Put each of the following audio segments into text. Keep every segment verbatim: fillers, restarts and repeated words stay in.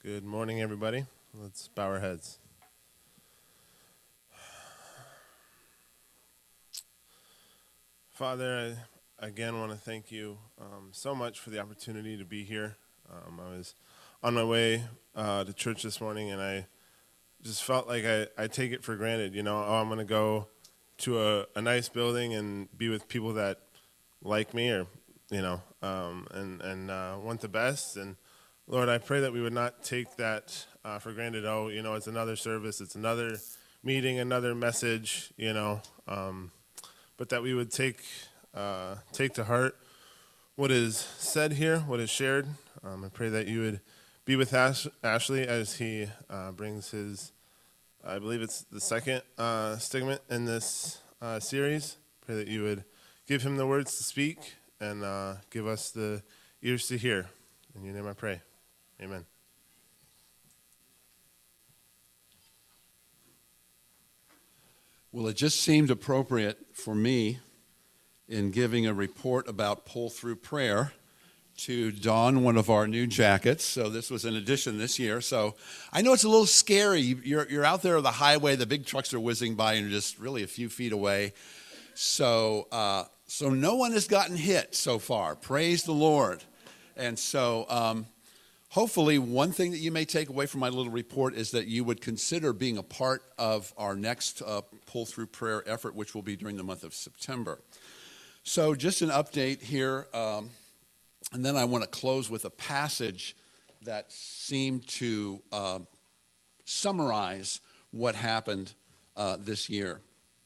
Good morning, everybody. Let's bow our heads. Father, I again want to thank you um, so much for the opportunity to be here. Um, I was on my way uh, to church this morning, and I just felt like I, I take it for granted. You know, oh, I'm going to go to a, a nice building and be with people that like me or, you know, um, and, and uh, want the best. And Lord, I pray that we would not take that uh, for granted. Oh, you know, it's another service, it's another meeting, another message, you know, um, but that we would take uh, take to heart what is said here, what is shared. Um, I pray that you would be with Ash- Ashley as he uh, brings his, I believe it's the second uh, stigma in this uh, series. Pray that you would give him the words to speak and uh, give us the ears to hear. In your name I pray. Amen. Well, it just seemed appropriate for me in giving a report about pull-through prayer to don one of our new jackets. So this was an addition this year. So I know it's a little scary. You're, you're out there on the highway, the big trucks are whizzing by and you're just really a few feet away. So, uh, so no one has gotten hit so far. Praise the Lord. And so um, hopefully one thing that you may take away from my little report is that you would consider being a part of our next uh, pull-through prayer effort, which will be during the month of September. So just an update here, um, and then I want to close with a passage that seemed to uh, summarize what happened uh, this year.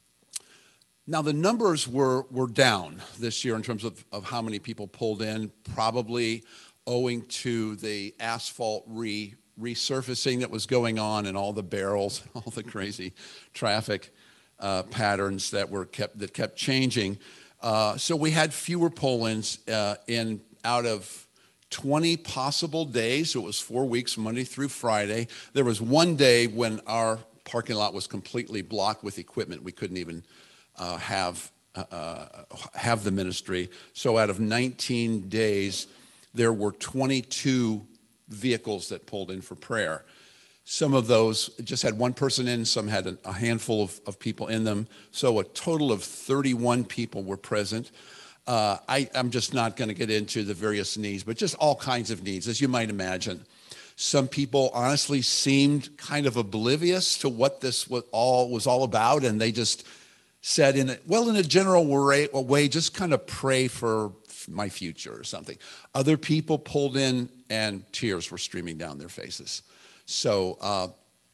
Now, the numbers were, were down this year in terms of, of how many people pulled in, probably owing to the asphalt re, resurfacing that was going on and all the barrels, all the crazy traffic uh, patterns that were kept that kept changing. Uh, so we had fewer pull-ins uh, in out of twenty possible days. So it was four weeks, Monday through Friday. There was one day when our parking lot was completely blocked with equipment. We couldn't even uh, have uh, have the ministry. So out of nineteen days, there were twenty-two vehicles that pulled in for prayer. Some of those just had one person in, some had a handful of, of people in them. So a total of thirty-one people were present. Uh, I, I'm just not going to get into the various needs, but just all kinds of needs, as you might imagine. Some people honestly seemed kind of oblivious to what this was all, was all about, and they just said, in a, well, in a general way, way, just kind of pray for my future or something. Other people pulled in, and tears were streaming down their faces. So uh,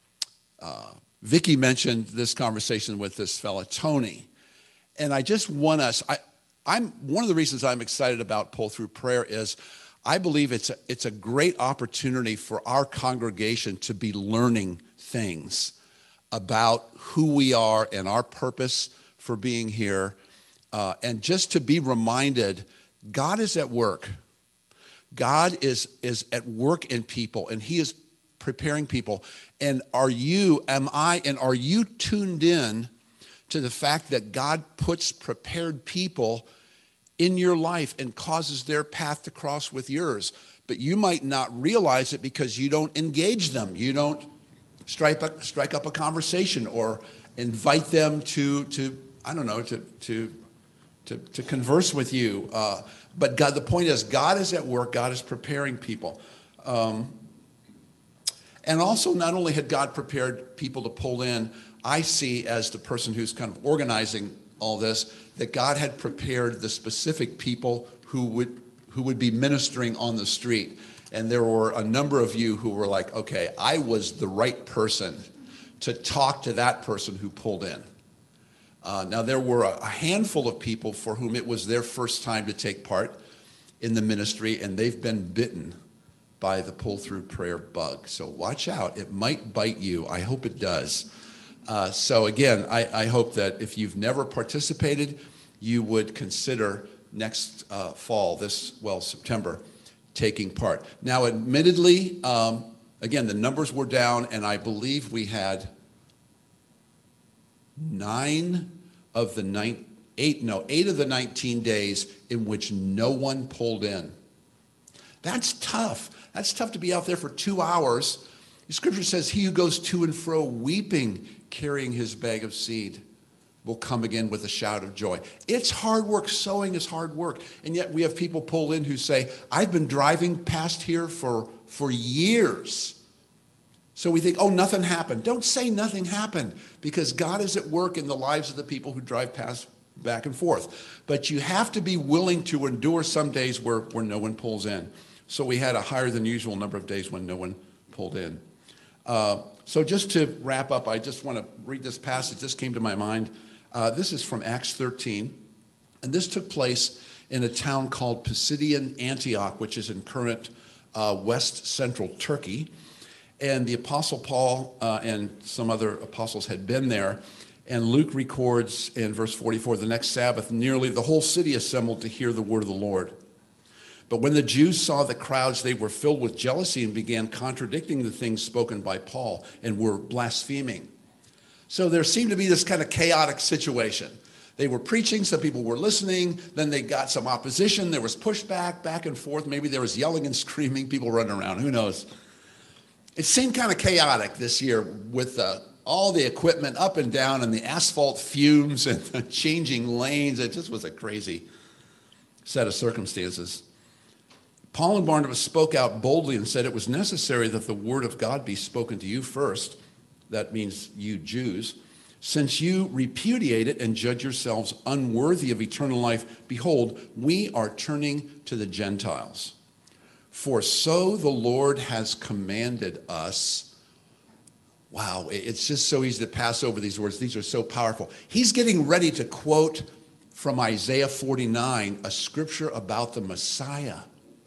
uh, Vicki mentioned this conversation with this fella, Tony. And I just want us, I, I'm one of the reasons I'm excited about pull-through prayer is I believe it's a, it's a great opportunity for our congregation to be learning things about who we are and our purpose for being here. Uh, and just to be reminded, God is at work. God is, is at work in people, and he is preparing people. And are you, am I, and are you tuned in to the fact that God puts prepared people in your life and causes their path to cross with yours? But you might not realize it because you don't engage them. You don't strike up, strike up a conversation or invite them to, to I don't know, to, to, to, to converse with you. Uh, but God, the point is, God is at work. God is preparing people. Um, And also, not only had God prepared people to pull in, I see as the person who's kind of organizing all this, that God had prepared the specific people who would who would be ministering on the street. And there were a number of you who were like, okay, I was the right person to talk to that person who pulled in. Uh, now, there were a, a handful of people for whom it was their first time to take part in the ministry, and they've been bitten by the pull-through prayer bug. So watch out. It might bite you. I hope it does. Uh, so again, I, I hope that if you've never participated, you would consider next uh, fall, this, well, September, taking part. Now, admittedly, um, again, the numbers were down, and I believe we had nine of the nine, eight, no, eight of the nineteen days in which no one pulled in. That's tough. That's tough to be out there for two hours. The scripture says, he who goes to and fro weeping, carrying his bag of seed, will come again with a shout of joy. It's hard work. Sowing is hard work. And yet we have people pull in who say, I've been driving past here for, for years. So we think, oh, nothing happened. Don't say nothing happened, because God is at work in the lives of the people who drive past back and forth. But you have to be willing to endure some days where, where no one pulls in. So we had a higher than usual number of days when no one pulled in. Uh, so just to wrap up, I just want to read this passage. This came to my mind. Uh, this is from Acts thirteen, and this took place in a town called Pisidian Antioch, which is in current uh, west central Turkey. And the Apostle Paul uh, and some other apostles had been there. And Luke records in verse forty-four, the next Sabbath, nearly the whole city assembled to hear the word of the Lord. But when the Jews saw the crowds, they were filled with jealousy and began contradicting the things spoken by Paul and were blaspheming. So there seemed to be this kind of chaotic situation. They were preaching, some people were listening, then they got some opposition, there was pushback, back and forth, maybe there was yelling and screaming, people running around, who knows. It seemed kind of chaotic this year with uh, all the equipment up and down and the asphalt fumes and the changing lanes. It just was a crazy set of circumstances. Paul and Barnabas spoke out boldly and said it was necessary that the word of God be spoken to you first. That means you Jews. Since you repudiate it and judge yourselves unworthy of eternal life, behold, we are turning to the Gentiles. For so the Lord has commanded us. Wow, it's just so easy to pass over these words. These are so powerful. He's getting ready to quote from Isaiah forty-nine, a scripture about the Messiah.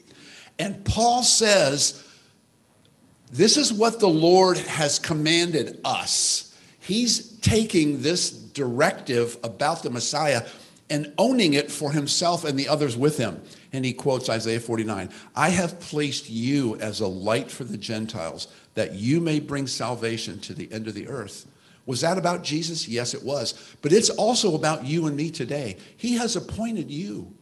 And Paul says, this is what the Lord has commanded us. He's taking this directive about the Messiah and owning it for himself and the others with him. And he quotes Isaiah forty-nine, I have placed you as a light for the Gentiles, that you may bring salvation to the end of the earth. Was that about Jesus? Yes, it was. But it's also about you and me today. He has appointed you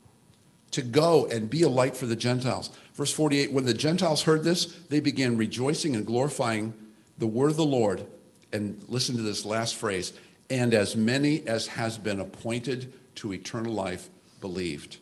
to go and be a light for the Gentiles. Verse forty-eight, when the Gentiles heard this, they began rejoicing and glorifying the word of the Lord. And listen to this last phrase, and as many as has been appointed to eternal life believed.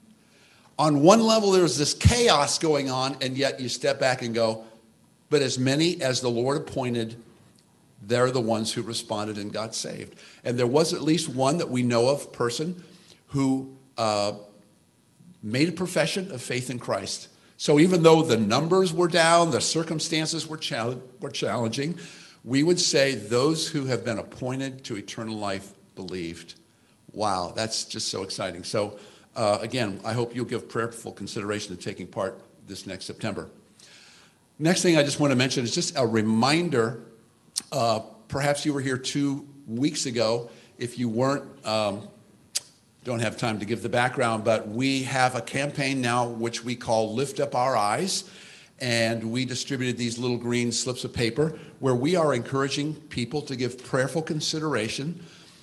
On one level, there's this chaos going on, and yet you step back and go, but as many as the Lord appointed, they're the ones who responded and got saved. And there was at least one that we know of, person, who uh, made a profession of faith in Christ. So even though the numbers were down, the circumstances were, chal- were challenging, we would say those who have been appointed to eternal life believed. Wow, that's just so exciting. So uh, again, I hope you'll give prayerful consideration to taking part this next September. Next thing I just want to mention is just a reminder. Uh, perhaps you were here two weeks ago. If you weren't, um, don't have time to give the background, but we have a campaign now which we call Lift Up Our Eyes. And we distributed these little green slips of paper where we are encouraging people to give prayerful consideration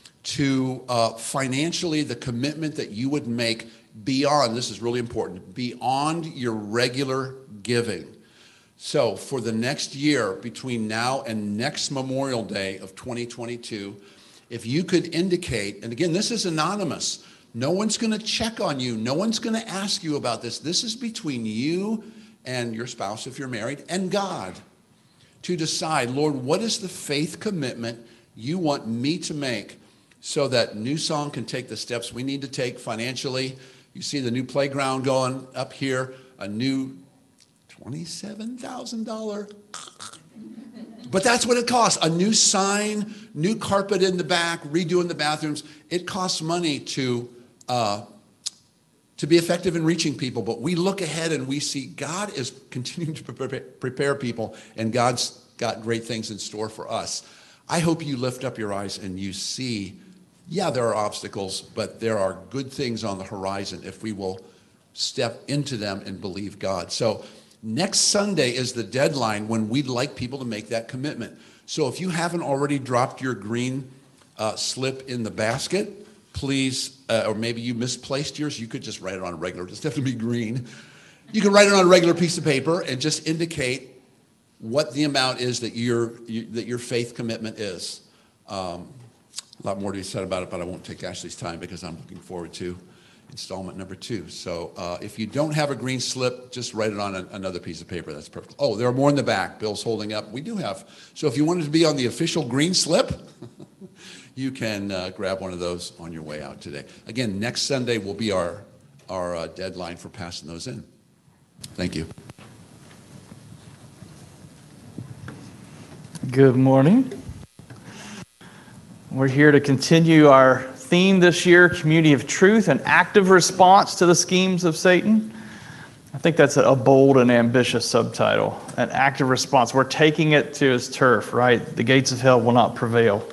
to uh, financially the commitment that you would make beyond, this is really important, beyond your regular giving. So for the next year, between now and next Memorial Day of twenty twenty-two, if you could indicate, and again, this is anonymous. No one's going to check on you. No one's going to ask you about this. This is between you and your spouse, if you're married, and God, to decide, Lord, what is the faith commitment you want me to make so that New Song can take the steps we need to take financially. You see the new playground going up here, a new twenty-seven thousand dollars. But that's what it costs. A new sign, new carpet in the back, redoing the bathrooms. It costs money to uh, to be effective in reaching people. But we look ahead and we see God is continuing to prepare people, and God's got great things in store for us. I hope you lift up your eyes and you see, yeah, there are obstacles, but there are good things on the horizon if we will step into them and believe God. So next Sunday is the deadline when we'd like people to make that commitment. So if you haven't already dropped your green uh, slip in the basket, please, uh, or maybe you misplaced yours, you could just write it on a regular, it doesn't have to be green. You can write it on a regular piece of paper and just indicate what the amount is that your you, that your faith commitment is. Um, a lot more to be said about it, but I won't take Ashley's time because I'm looking forward to installment number two. So uh, if you don't have a green slip, just write it on a, another piece of paper. That's perfect. Oh, there are more in the back. Bill's holding up. We do have. So if you wanted to be on the official green slip, you can uh, grab one of those on your way out today. Again, next Sunday will be our, our uh, deadline for passing those in. Thank you. Good morning. We're here to continue our theme this year, Community of Truth, an active response to the schemes of Satan. I think that's a bold and ambitious subtitle, an active response. We're taking it to his turf, right? The gates of hell will not prevail.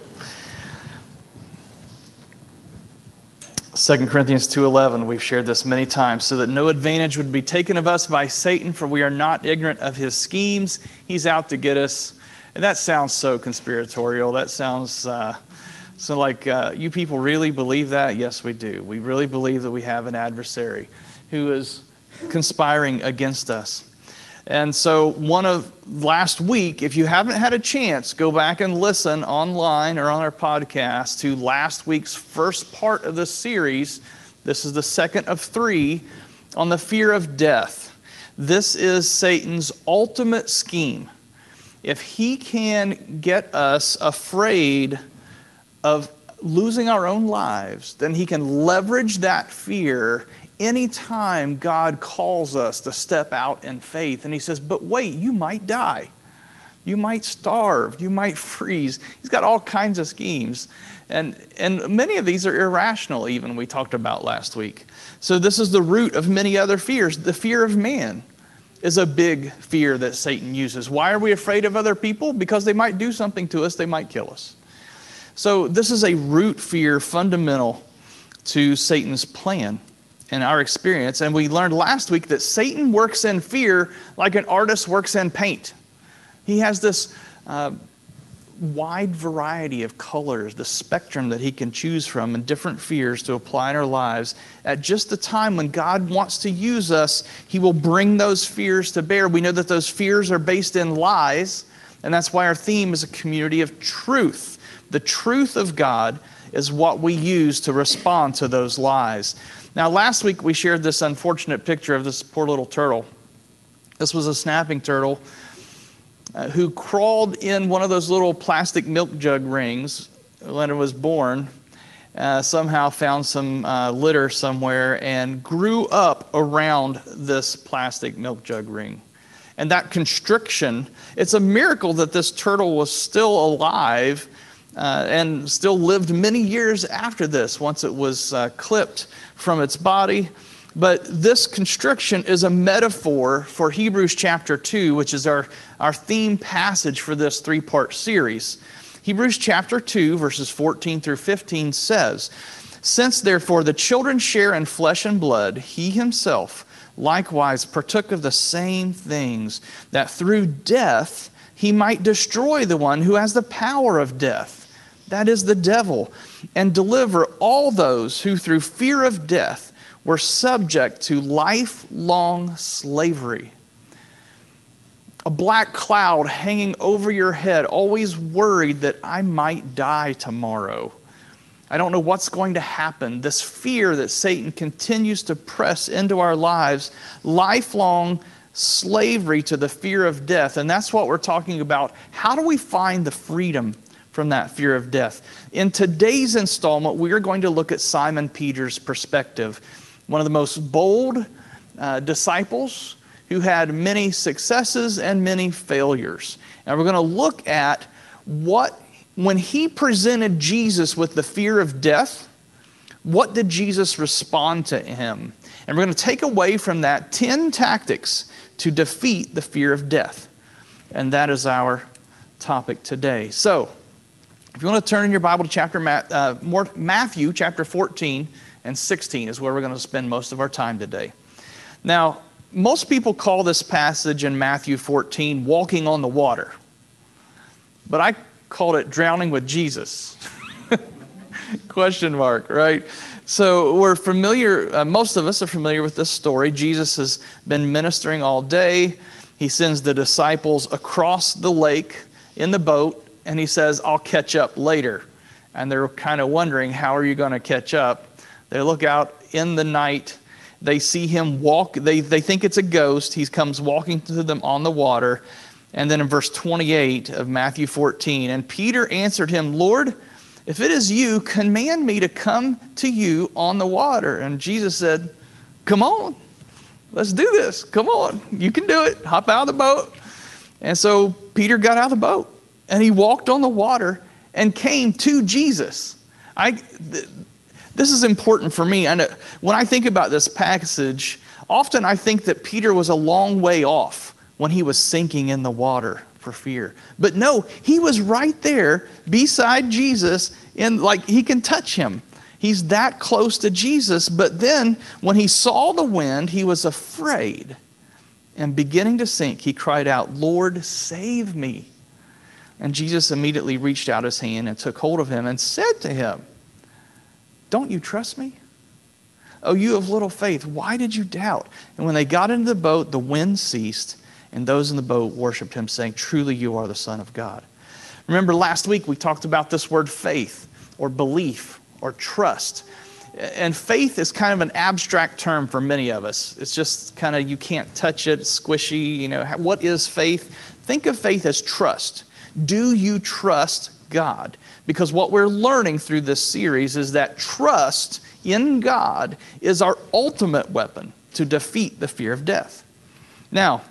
Second Corinthians two eleven, we've shared this many times, so that no advantage would be taken of us by Satan, for we are not ignorant of his schemes. He's out to get us. And that sounds so conspiratorial. That sounds uh, so like, uh, you people really believe that? Yes, we do. We really believe that we have an adversary who is conspiring against us. And so one of last week, if you haven't had a chance, go back and listen online or on our podcast to last week's first part of this series. This is the second of three on the fear of death. This is Satan's ultimate scheme. If he can get us afraid of losing our own lives, then he can leverage that fear anytime God calls us to step out in faith. And he says, but wait, you might die. You might starve. You might freeze. He's got all kinds of schemes. And, and many of these are irrational, even, we talked about last week. So this is the root of many other fears. The fear of man is a big fear that Satan uses. Why are we afraid of other people? Because they might do something to us. They might kill us. So this is a root fear fundamental to Satan's plan in our experience. And we learned last week that Satan works in fear like an artist works in paint. He has this uh, wide variety of colors, the spectrum that he can choose from, and different fears to apply in our lives. At just the time when God wants to use us, he will bring those fears to bear. We know that those fears are based in lies, and that's why our theme is a community of truth. The truth of God is what we use to respond to those lies. Now, last week we shared this unfortunate picture of this poor little turtle. This was a snapping turtle uh, who crawled in one of those little plastic milk jug rings when it was born, uh, somehow found some uh, litter somewhere and grew up around this plastic milk jug ring. And that constriction, it's a miracle that this turtle was still alive uh, and still lived many years after this, once it was uh, clipped from its body. But this constriction is a metaphor for Hebrews chapter two, which is our, our theme passage for this three-part series. Hebrews chapter two, verses fourteen through fifteen says, "Since therefore the children share in flesh and blood, he himself likewise partook of the same things, that through death he might destroy the one who has the power of death, that is the devil, and deliver all those who through fear of death were subject to lifelong slavery." A black cloud hanging over your head, always worried that I might die tomorrow. I don't know what's going to happen. This fear that Satan continues to press into our lives, lifelong slavery to the fear of death. And that's what we're talking about. How do we find the freedom from that fear of death? In today's installment, we are going to look at Simon Peter's perspective, one of the most bold uh, disciples who had many successes and many failures. And we're going to look at what, when he presented Jesus with the fear of death, what did Jesus respond to him? And we're going to take away from that ten tactics to defeat the fear of death. And that is our topic today. So, if you want to turn in your Bible to chapter uh, Matthew chapter fourteen and sixteen is where we're going to spend most of our time today. Now, most people call this passage in Matthew fourteen walking on the water. But I called it drowning with Jesus. Question mark, right? So we're familiar, uh, most of us are familiar with this story. Jesus has been ministering all day. He sends the disciples across the lake in the boat, and he says, I'll catch up later. And they're kind of wondering, how are you going to catch up? They look out in the night. They see him walk. They, they think it's a ghost. He comes walking to them on the water. And then in verse twenty-eight of Matthew fourteen, and Peter answered him, Lord, if it is you, command me to come to you on the water. And Jesus said, come on, let's do this. Come on, you can do it. Hop out of the boat. And so Peter got out of the boat, and he walked on the water and came to Jesus. I, th- this is important for me. And when I think about this passage, often I think that Peter was a long way off when he was sinking in the water for fear. But no, he was right there beside Jesus, and like he can touch him. He's that close to Jesus. But then when he saw the wind, he was afraid. And beginning to sink, he cried out, Lord, save me. And Jesus immediately reached out his hand and took hold of him and said to him, don't you trust me? Oh, you of little faith, why did you doubt? And when they got into the boat, the wind ceased, and those in the boat worshiped him, saying, truly you are the Son of God. Remember last week we talked about this word faith, or belief, or trust. And faith is kind of an abstract term for many of us. It's just kind of, you can't touch it, it's squishy. You know, what is faith? Think of faith as trust. Do you trust God? Because what we're learning through this series is that trust in God is our ultimate weapon to defeat the fear of death. Now,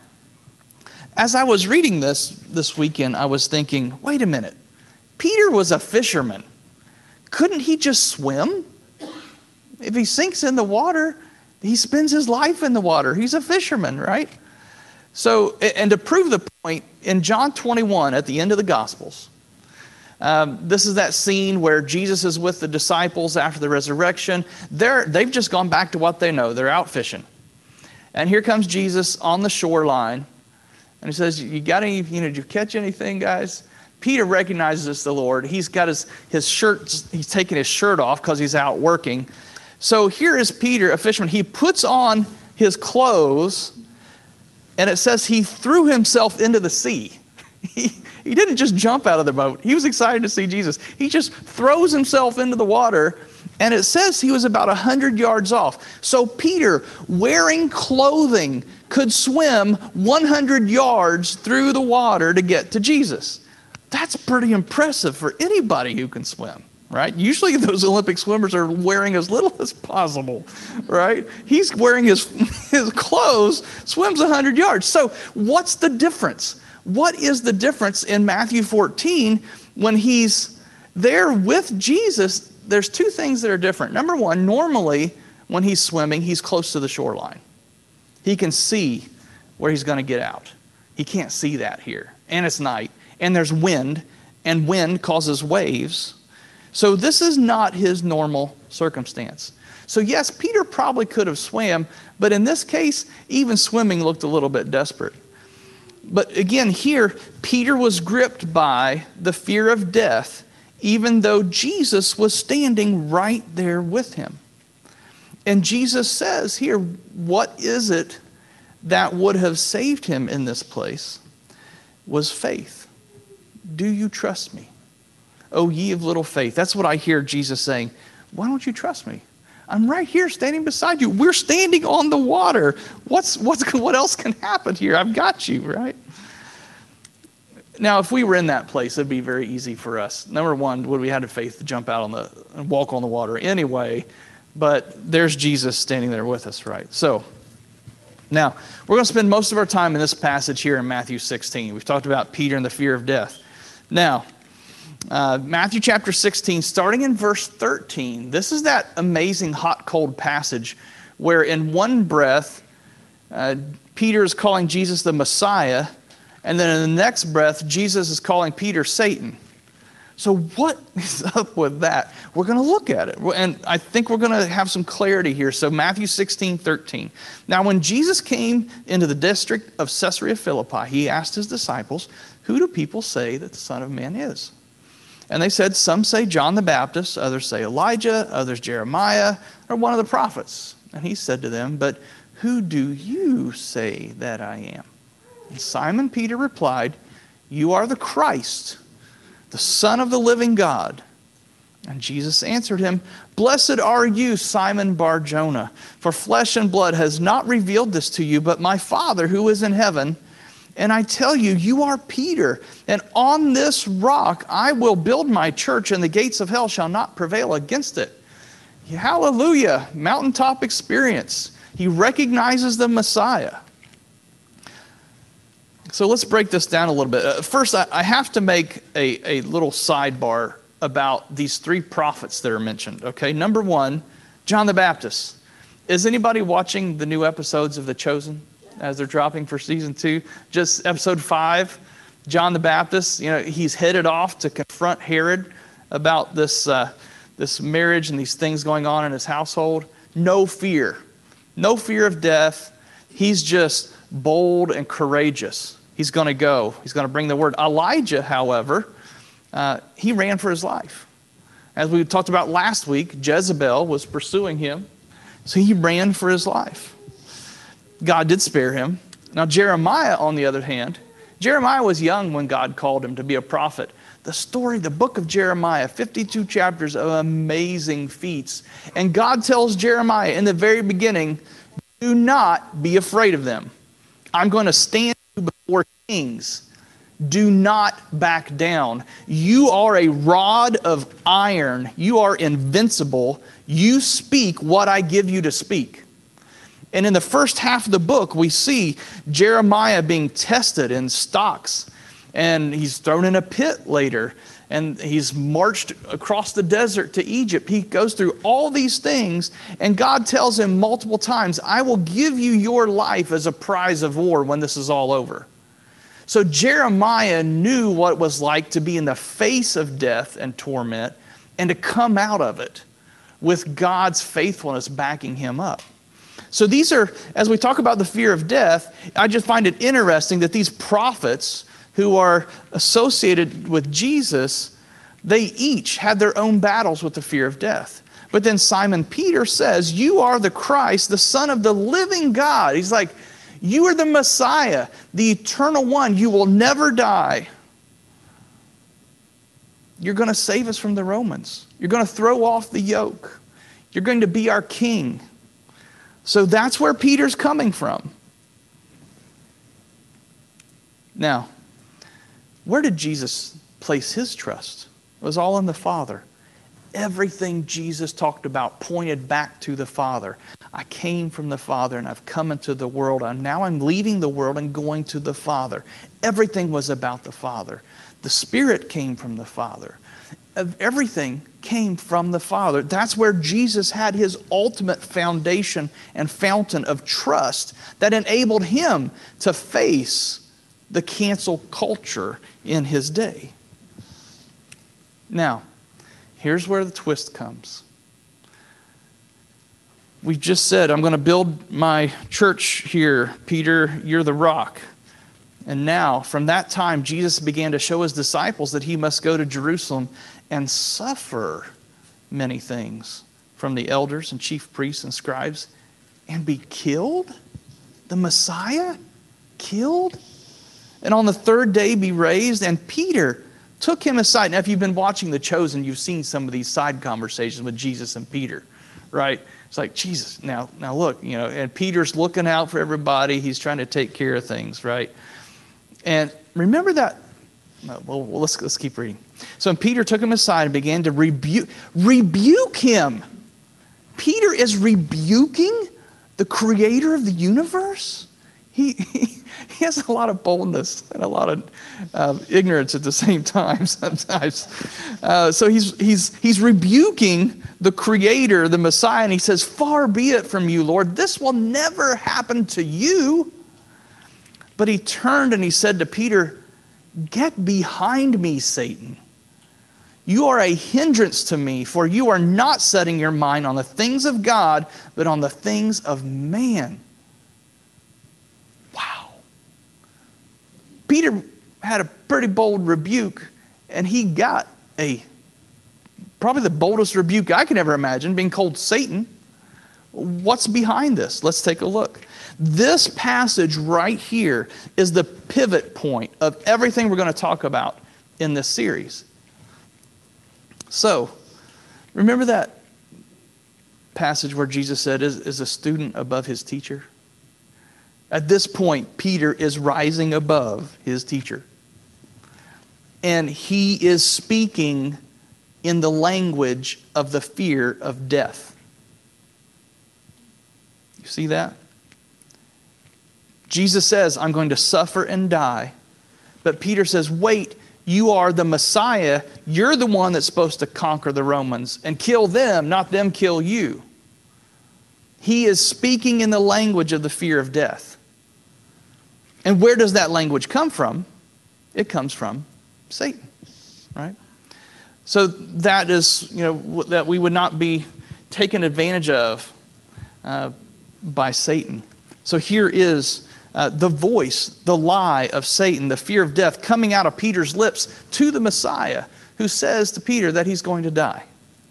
as I was reading this this weekend, I was thinking, wait a minute. Peter was a fisherman. Couldn't he just swim? If he sinks in the water, he spends his life in the water. He's a fisherman, right? So, and to prove the point, in John twenty-one, at the end of the Gospels, um, this is that scene where Jesus is with the disciples after the resurrection. They're, they've just gone back to what they know. They're out fishing. And here comes Jesus on the shoreline. And he says, you got any, you know, did you catch anything, guys? Peter recognizes it's the Lord. He's got his, his shirt, he's taking his shirt off because he's out working. So here is Peter, a fisherman. He puts on his clothes, and it says he threw himself into the sea. He, he didn't just jump out of the boat. He was excited to see Jesus. He just throws himself into the water, and it says he was about one hundred yards off. So Peter, wearing clothing, could swim one hundred yards through the water to get to Jesus. That's pretty impressive for anybody who can swim, right? Usually those Olympic swimmers are wearing as little as possible, right? He's wearing his, his clothes, swims one hundred yards. So what's the difference? What is the difference in Matthew fourteen when he's there with Jesus? There's two things that are different. Number one, normally when he's swimming, he's close to the shoreline. He can see where he's going to get out. He can't see that here. And it's night. And there's wind. And wind causes waves. So this is not his normal circumstance. So yes, Peter probably could have swam. But in this case, even swimming looked a little bit desperate. But again, here, Peter was gripped by the fear of death, even though Jesus was standing right there with him. And Jesus says here, what is it that would have saved him in this place? Was faith. Do you trust me? Oh, ye of little faith. That's what I hear Jesus saying. Why don't you trust me? I'm right here standing beside you. We're standing on the water. What's, what's, what else can happen here? I've got you, right? Now, if we were in that place, it'd be very easy for us. Number one, would we have the faith to jump out on the and walk on the water anyway? But there's Jesus standing there with us, right? So, now, we're going to spend most of our time in this passage here in Matthew sixteen. We've talked about Peter and the fear of death. Now, uh, Matthew chapter sixteen, starting in verse thirteen, this is that amazing hot-cold passage where in one breath, uh, Peter is calling Jesus the Messiah, and then in the next breath, Jesus is calling Peter Satan. So what is up with that? We're going to look at it. And I think we're going to have some clarity here. So Matthew sixteen, thirteen. Now when Jesus came into the district of Caesarea Philippi, he asked his disciples, who do people say that the Son of Man is? And they said, some say John the Baptist, others say Elijah, others Jeremiah, or one of the prophets. And he said to them, but who do you say that I am? And Simon Peter replied, you are the Christ, the Son of the living God. And Jesus answered him, blessed are you, Simon Bar-Jonah, for flesh and blood has not revealed this to you, but my Father who is in heaven. And I tell you, you are Peter, and on this rock I will build my church, and the gates of hell shall not prevail against it. Hallelujah, mountaintop experience. He recognizes the Messiah. So let's break this down a little bit. Uh, first, I, I have to make a, a little sidebar about these three prophets that are mentioned. Okay, number one, John the Baptist. Is anybody watching the new episodes of The Chosen as they're dropping for season two? Just episode five, John the Baptist. You know, he's headed off to confront Herod about this uh, this marriage and these things going on in his household. No fear, no fear of death. He's just bold and courageous. He's going to go. He's going to bring the word. Elijah, however, uh, he ran for his life. As we talked about last week, Jezebel was pursuing him, so he ran for his life. God did spare him. Now, Jeremiah, on the other hand, Jeremiah was young when God called him to be a prophet. The story, the book of Jeremiah, fifty-two chapters of amazing feats. And God tells Jeremiah in the very beginning, do not be afraid of them. I'm going to stand before kings. Do not back down. You are a rod of iron. You are invincible. You speak what I give you to speak. And in the first half of the book, we see Jeremiah being tested in stocks. And he's thrown in a pit later. And he's marched across the desert to Egypt. He goes through all these things. And God tells him multiple times, I will give you your life as a prize of war when this is all over. So Jeremiah knew what it was like to be in the face of death and torment and to come out of it with God's faithfulness backing him up. So these are, as we talk about the fear of death, I just find it interesting that these prophets who are associated with Jesus, they each had their own battles with the fear of death. But then Simon Peter says, you are the Christ, the Son of the living God. He's like, you are the Messiah, the eternal one. You will never die. You're going to save us from the Romans. You're going to throw off the yoke. You're going to be our king. So that's where Peter's coming from. Now, where did Jesus place his trust? It was all in the Father. Everything Jesus talked about pointed back to the Father. I came from the Father and I've come into the world. And now I'm leaving the world and going to the Father. Everything was about the Father. The Spirit came from the Father. Everything came from the Father. That's where Jesus had his ultimate foundation and fountain of trust that enabled him to face the cancel culture in his day. Now, here's where the twist comes. We just said, I'm going to build my church here. Peter, you're the rock. And now, from that time, Jesus began to show his disciples that he must go to Jerusalem and suffer many things from the elders and chief priests and scribes and be killed? The Messiah? Killed? And on the third day be raised? And Peter took him aside. Now, if you've been watching The Chosen, you've seen some of these side conversations with Jesus and Peter, right? It's like, Jesus, now, now look, you know, and Peter's looking out for everybody. He's trying to take care of things, right? And remember that, well, let's, let's keep reading. So Peter took him aside and began to rebuke, rebuke him. Peter is rebuking the creator of the universe? He, he, he has a lot of boldness and a lot of uh, ignorance at the same time sometimes. Uh, so he's, he's, he's rebuking the creator, the Messiah, and he says, far be it from you, Lord. This will never happen to you. But he turned and he said to Peter, get behind me, Satan. You are a hindrance to me, for you are not setting your mind on the things of God, but on the things of man. Wow. Peter had a pretty bold rebuke, and he got a probably the boldest rebuke I can ever imagine, being called Satan. What's behind this? Let's take a look. This passage right here is the pivot point of everything we're going to talk about in this series. So, remember that passage where Jesus said, is, is a student above his teacher? At this point, Peter is rising above his teacher. And he is speaking in the language of the fear of death. You see that? Jesus says, I'm going to suffer and die. But Peter says, wait, you are the Messiah. You're the one that's supposed to conquer the Romans and kill them, not them kill you. He is speaking in the language of the fear of death. And where does that language come from? It comes from Satan, right? So that is, you know, that we would not be taken advantage of uh, by Satan. So here is uh, the voice, the lie of Satan, the fear of death coming out of Peter's lips to the Messiah, who says to Peter that he's going to die.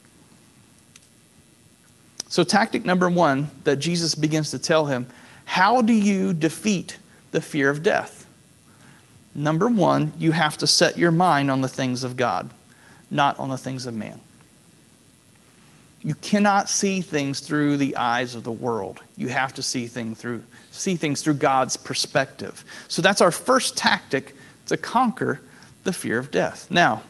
So tactic number one that Jesus begins to tell him, how do you defeat the fear of death? Number one, you have to set your mind on the things of God, not on the things of man. You cannot see things through the eyes of the world. You have to see things through, see things through God's perspective. So that's our first tactic to conquer the fear of death. Now,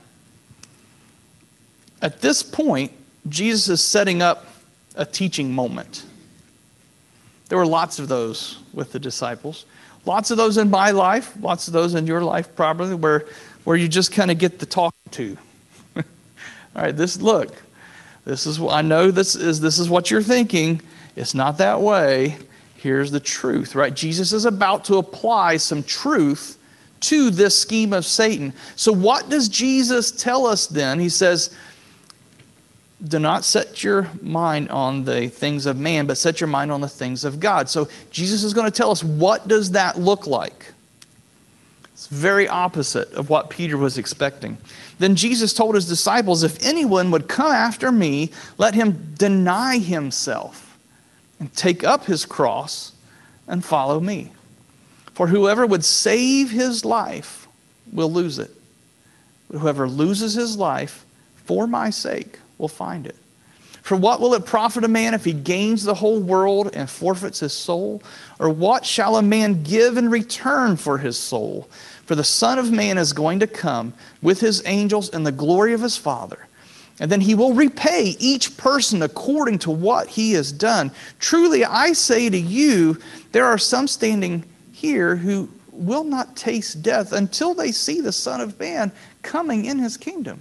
at this point, Jesus is setting up a teaching moment. There were lots of those with the disciples. Lots of those in my life, lots of those in your life probably, where, where you just kind of get the talking to. All right, this, look, this is, I know this is, this is what you're thinking. It's not that way. Here's the truth, right? Jesus is about to apply some truth to this scheme of Satan. So what does Jesus tell us then? He says, do not set your mind on the things of man, but set your mind on the things of God. So Jesus is going to tell us, what does that look like? It's very opposite of what Peter was expecting. Then Jesus told his disciples, if anyone would come after me, let him deny himself and take up his cross and follow me. For whoever would save his life will lose it. But whoever loses his life for my sake will find it. For what will it profit a man if he gains the whole world and forfeits his soul? Or what shall a man give in return for his soul? For the Son of Man is going to come with his angels in the glory of his Father. And then he will repay each person according to what he has done. Truly, I say to you, there are some standing here who will not taste death until they see the Son of Man coming in his kingdom.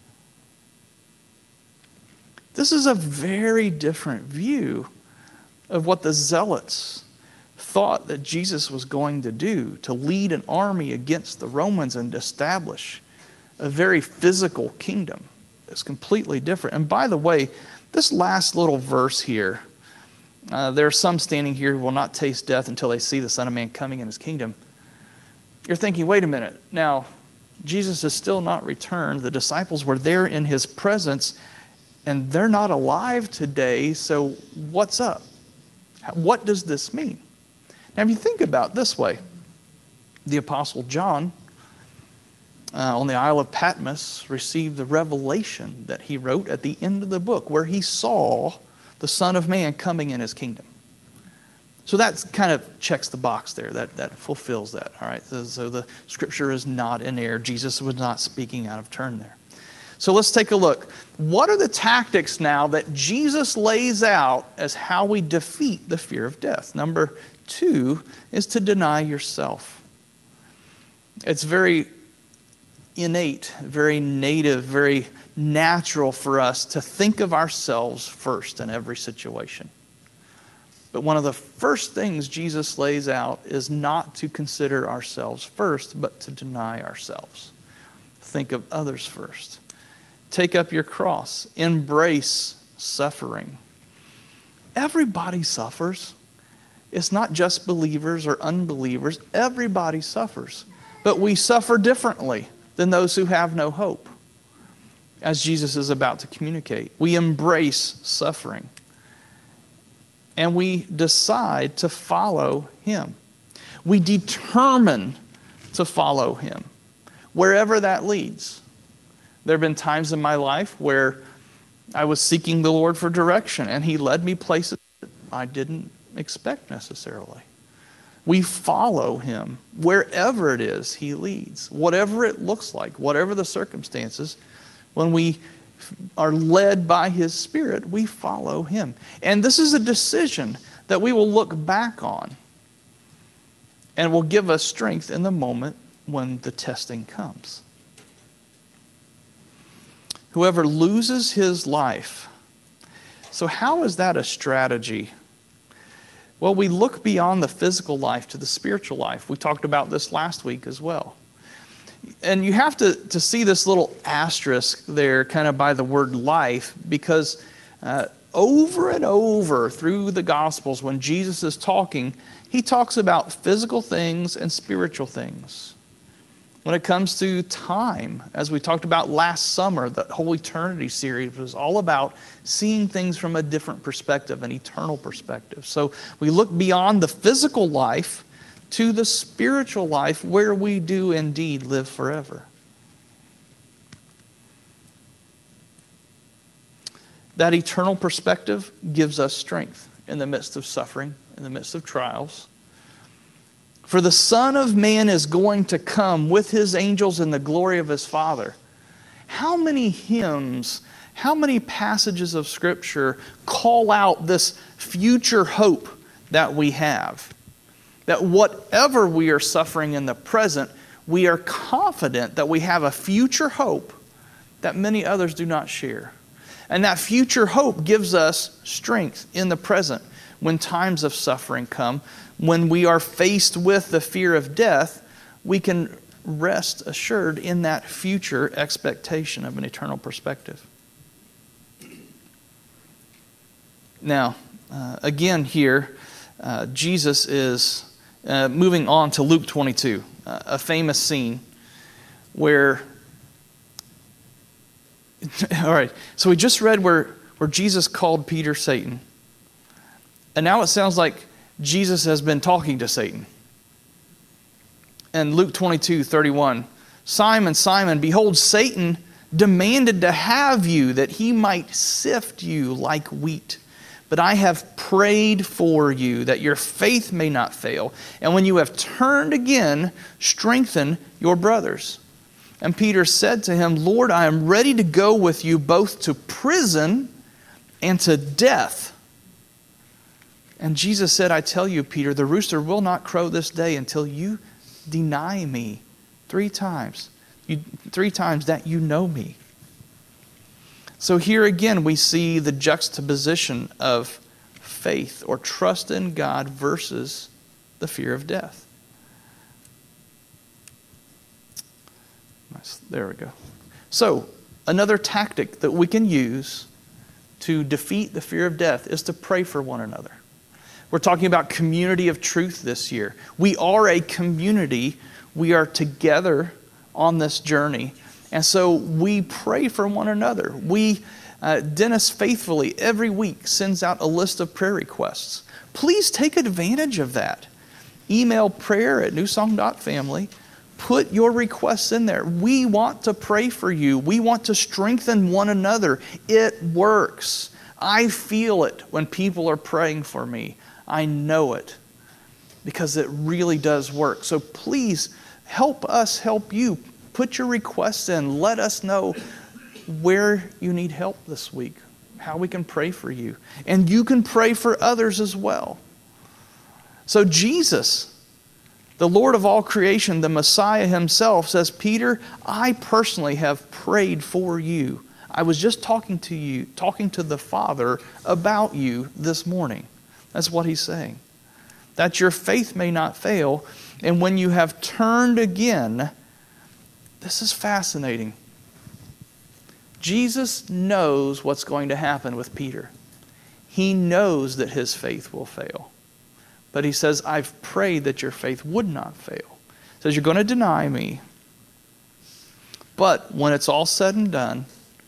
This is a very different view of what the Zealots thought that Jesus was going to do, to lead an army against the Romans and establish a very physical kingdom. It's completely different. And by the way, this last little verse here, uh, there are some standing here who will not taste death until they see the Son of Man coming in his kingdom. You're thinking, wait a minute. Now, Jesus has still not returned. The disciples were there in his presence, and they're not alive today, so what's up? What does this mean? Now, if you think about it this way, the Apostle John uh, on the Isle of Patmos received the revelation that he wrote at the end of the book, where he saw the Son of Man coming in his kingdom. So that kind of checks the box there. That, that fulfills that. All right. So, so the scripture is not in error. Jesus was not speaking out of turn there. So let's take a look. What are the tactics now that Jesus lays out as how we defeat the fear of death? Number two is to deny yourself. It's very innate, very native, very natural for us to think of ourselves first in every situation. But one of the first things Jesus lays out is not to consider ourselves first, but to deny ourselves. Think of others first. Take up your cross. Embrace suffering. Everybody suffers. It's not just believers or unbelievers. Everybody suffers. But we suffer differently than those who have no hope. as Jesus is about to communicate. We embrace suffering. And we decide to follow him. We determine to follow him, wherever that leads. There have been times in my life where I was seeking the Lord for direction, and he led me places that I didn't expect necessarily. We follow him wherever it is he leads, whatever it looks like, whatever the circumstances. When we are led by his Spirit, we follow him. And this is a decision that we will look back on and will give us strength in the moment when the testing comes. Whoever loses his life. So how is that a strategy? Well, we look beyond the physical life to the spiritual life. We talked about this last week as well. And you have to, to see this little asterisk there kind of by the word life, because uh, over and over through the Gospels when Jesus is talking, he talks about physical things and spiritual things. When it comes to time, as we talked about last summer, the whole eternity series was all about seeing things from a different perspective, an eternal perspective. So we look beyond the physical life to the spiritual life where we do indeed live forever. That eternal perspective gives us strength in the midst of suffering, in the midst of trials. For the Son of Man is going to come with his angels in the glory of his Father. How many hymns, how many passages of Scripture call out this future hope that we have? That whatever we are suffering in the present, we are confident that we have a future hope that many others do not share. And that future hope gives us strength in the present when times of suffering come. When we are faced with the fear of death, we can rest assured in that future expectation of an eternal perspective. Now, uh, again here, uh, Jesus is uh, moving on to Luke twenty-two, uh, a famous scene where, all right, so we just read where, where Jesus called Peter Satan. And now it sounds like Jesus has been talking to Satan. And Luke twenty-two thirty-one, Simon, Simon, behold, Satan demanded to have you that he might sift you like wheat. But I have prayed for you that your faith may not fail. And when you have turned again, strengthen your brothers. And Peter said to him, Lord, I am ready to go with you both to prison and to death. And Jesus said, I tell you, Peter, the rooster will not crow this day until you deny me three times. You, three times that you know me. So here again we see the juxtaposition of faith or trust in God versus the fear of death. Nice. There we go. So another tactic that we can use to defeat the fear of death is to pray for one another. We're talking about community of truth this year. We are a community. We are together on this journey. And so we pray for one another. We, uh, Dennis faithfully every week sends out a list of prayer requests. Please take advantage of that. Email prayer at newsong dot family. Put your requests in there. We want to pray for you. We want to strengthen one another. It works. I feel it when people are praying for me. I know it because it really does work. So please help us help you. Put your requests in. Let us know where you need help this week, how we can pray for you. And you can pray for others as well. So Jesus, the Lord of all creation, the Messiah himself, says, Peter, I personally have prayed for you. I was just talking to you, talking to the Father about you this morning. That's what he's saying. That your faith may not fail. And when you have turned again, this is fascinating. Jesus knows what's going to happen with Peter. He knows that his faith will fail. But he says, I've prayed that your faith would not fail. He says, you're going to deny me. But when it's all said and done,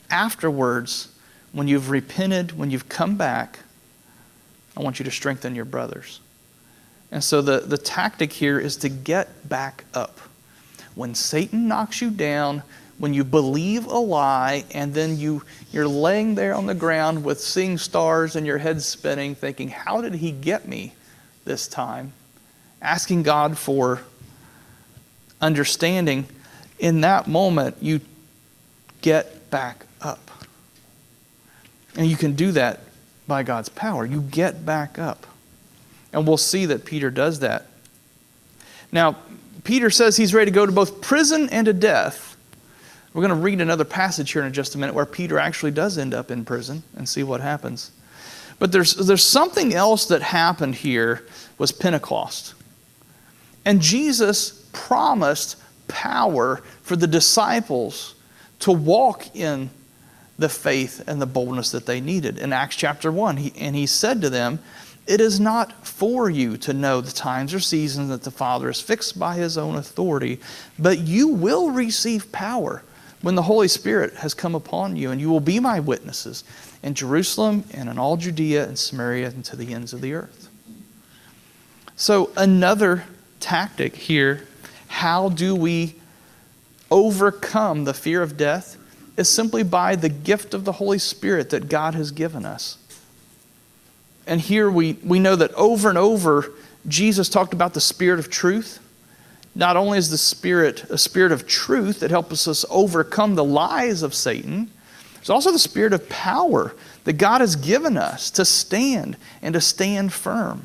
afterwards, when you've repented, when you've come back, I want you to strengthen your brothers. And so the, the tactic here is to get back up. When Satan knocks you down, when you believe a lie, and then you, you're laying there on the ground with seeing stars and your head spinning, thinking, how did he get me this time? Asking God for understanding. In that moment, you get back up. And you can do that by God's power. You get back up. And we'll see that Peter does that. Now, Peter says he's ready to go to both prison and to death. We're going to read another passage here in just a minute where Peter actually does end up in prison and see what happens. But there's, there's something else that happened here was Pentecost. And Jesus promised power for the disciples to walk in the faith and the boldness that they needed. In Acts chapter one, he, and he said to them, it is not for you to know the times or seasons that the Father has fixed by his own authority, but you will receive power when the Holy Spirit has come upon you, and you will be my witnesses in Jerusalem and in all Judea and Samaria and to the ends of the earth. So another tactic here, how do we overcome the fear of death, is simply by the gift of the Holy Spirit that God has given us. And here we, we know that over and over, Jesus talked about the Spirit of truth. Not only is the Spirit a Spirit of truth that helps us overcome the lies of Satan, there's also the Spirit of power that God has given us to stand and to stand firm.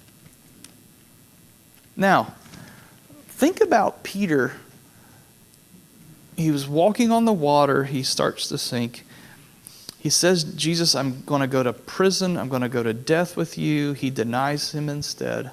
Now, think about Peter. He was walking on the water. He starts to sink. He says, Jesus, I'm going to go to prison. I'm going to go to death with you. He denies him instead.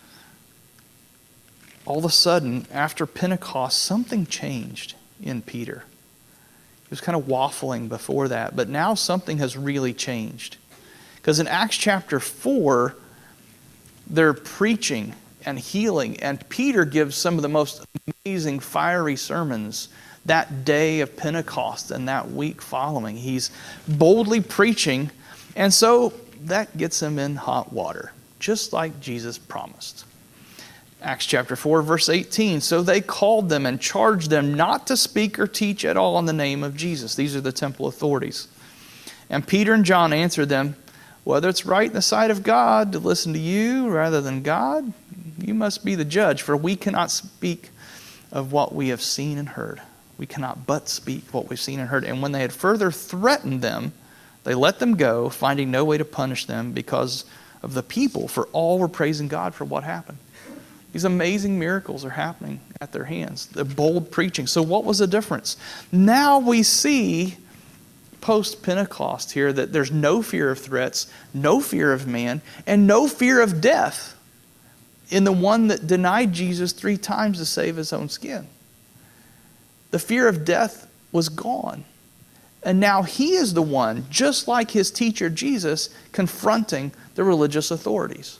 All of a sudden, after Pentecost, something changed in Peter. He was kind of waffling before that, but now something has really changed. Because in Acts chapter four, they're preaching and healing, and Peter gives some of the most amazing, fiery sermons that day of Pentecost and that week following. He's boldly preaching, and so that gets him in hot water, just like Jesus promised. Acts chapter four, verse eighteen, so they called them and charged them not to speak or teach at all in the name of Jesus. These are the temple authorities. And Peter and John answered them, whether it's right in the sight of God to listen to you rather than God, you must be the judge, for we cannot speak of what we have seen and heard. We cannot but speak what we've seen and heard. And when they had further threatened them, they let them go, finding no way to punish them because of the people, for all were praising God for what happened. These amazing miracles are happening at their hands. The bold preaching. So what was the difference? Now we see post-Pentecost here that there's no fear of threats, no fear of man, and no fear of death in the one that denied Jesus three times to save his own skin. The fear of death was gone. And now he is the one, just like his teacher Jesus, confronting the religious authorities.